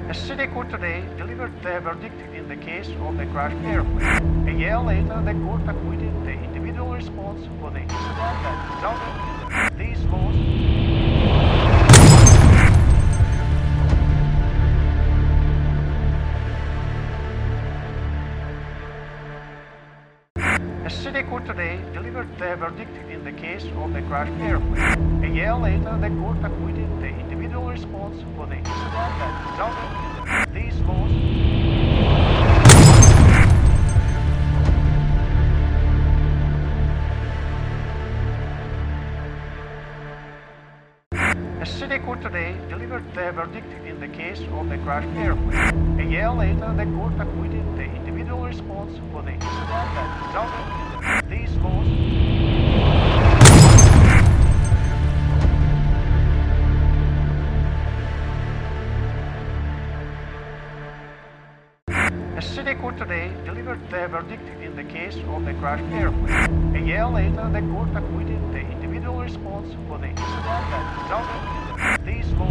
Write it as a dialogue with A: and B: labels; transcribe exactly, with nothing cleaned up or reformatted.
A: A city court today delivered the verdict in the case of the crashed airplane. A year later, the court acquitted the individual responsible for the incident that resulted in these laws. A city court today delivered the verdict in the case of the crashed airplane. A year later, the court acquitted the individual responsible for the incident that resulted in these laws. A city court today delivered the verdict in the case of the crashed airplane. A year later, the court acquitted the individual responsible for the incident that resulted in these laws. A city court today delivered the verdict in the case of the crashed airplane. A year later, the court acquitted the individual responsible for the incident that resulted in these laws.